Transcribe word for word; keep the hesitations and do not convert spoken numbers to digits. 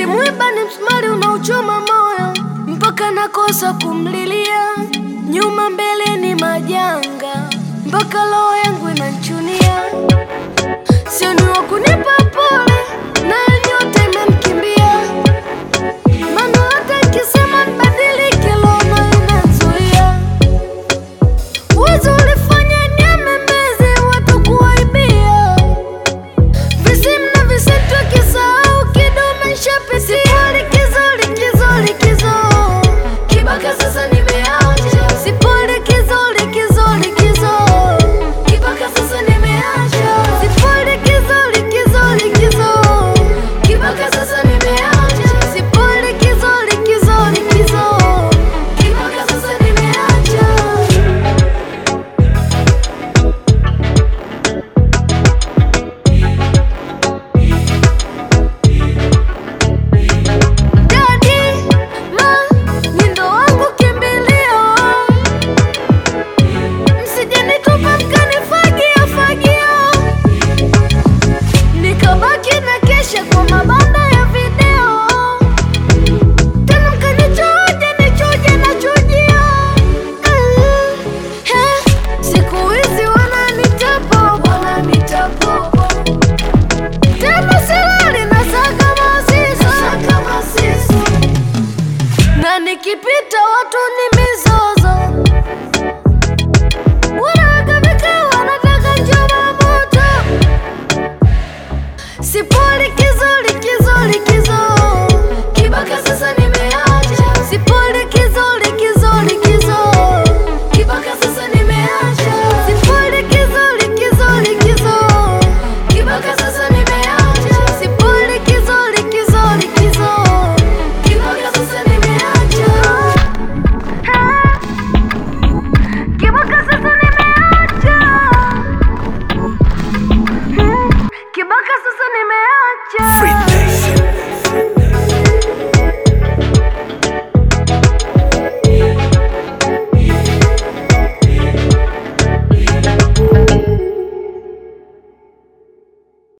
Si mwiba ni msumari unaochoma moyo, mpaka nakosa kumlilia. Nyuma mbele ni majanga, mpaka roho yangu inanichunia. Sio ni wa kunipa pole, na nyote imemkimbia. Maana hata nikisema nibadilike, roho nayo inazuia. Uwezo ulifanya niamemeze watu kuwaibia. Visimu na visitu kisahau, kidume nishapisia. Likizo, likizo, likizo, kibaka sasa nimeacha. Sipo likizo, likizo, likizo, kibaka sasa nimeacha. Sipo likizo, likizo, likizo, kibaka sasa nimeacha. Sipo likizo, likizo, likizo, kibaka sasa nimeacha. Daddy, ma, ni ndo wangu kimbilio. Msije nitupa mkanifagia fagio, nikabaki na kesha kwa mabanda ya video. Tena mkanichuje nichuje na chujio. Mm, he, siku hizi wananitapa, wananitapa. Tena silali na saka masiso, saka masiso. Na nikipita watu ni mizozo, wanaweka vikao wanataka njoma moto. Sipo likizo, likizo, likizo, kibaka sasa nime